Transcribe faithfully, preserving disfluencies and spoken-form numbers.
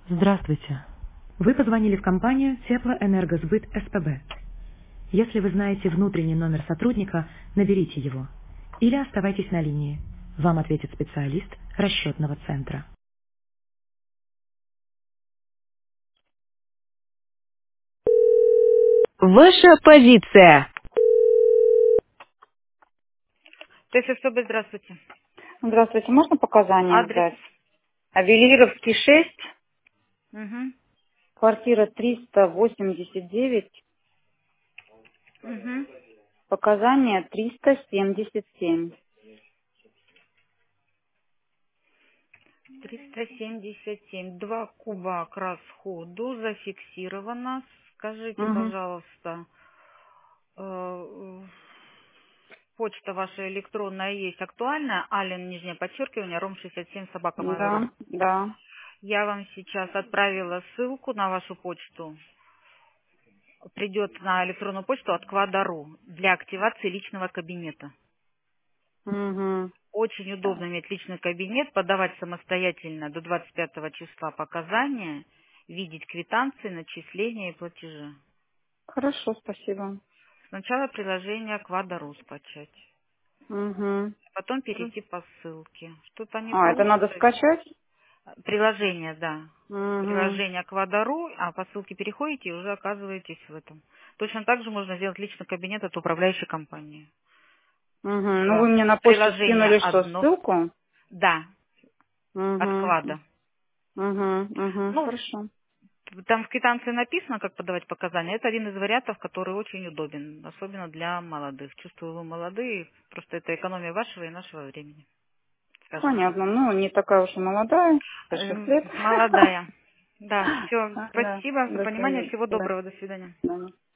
Здравствуйте. Вы позвонили в компанию Теплоэнергосбыт СПБ. Если вы знаете внутренний номер сотрудника, наберите его. Или оставайтесь на линии. Вам ответит специалист расчетного центра. Ваша позиция. ТССБ, здравствуйте. Здравствуйте, можно показания Адрес. сдать? Авелировский шесть, Угу. квартира триста восемьдесят девять, Угу. показания триста семьдесят семь. триста семьдесят семь. Два куба к расходу зафиксировано. Скажите, Угу. пожалуйста, э, почта ваша электронная есть актуальная? Ален, нижнее подчеркивание, ром шестьдесят семь, собака Mail.ru. Да, да. Я вам сейчас отправила ссылку на вашу почту. Придет на электронную почту от Квадару для активации личного кабинета. Угу. Очень удобно иметь личный кабинет, подавать самостоятельно до двадцать пятого числа показания, видеть квитанции, начисления и платежи. Хорошо, спасибо. Сначала приложение Квадару скачать, Угу. потом перейти по ссылке. Что-то не А, это надо получится. скачать? Приложение, да. Угу. Приложение Квадару, а по ссылке переходите и уже оказываетесь в этом. Точно так же можно сделать личный кабинет от управляющей компании. Угу. Ну вы Всё. мне на почту Приложение скинули что, одно. ссылку? Да, от Угу. Квада. Угу. Угу. Ну, Хорошо. там в квитанции написано, как подавать показания. Это один из вариантов, который очень удобен, особенно для молодых. Чувствую, вы молодые, просто это экономия вашего и нашего времени, скажем так. Понятно. Ну, не такая уж и молодая. Пять шесть Эм, лет. Молодая. Да, все. Да, Спасибо за до понимание. свидания. Всего Да, доброго. До свидания. да.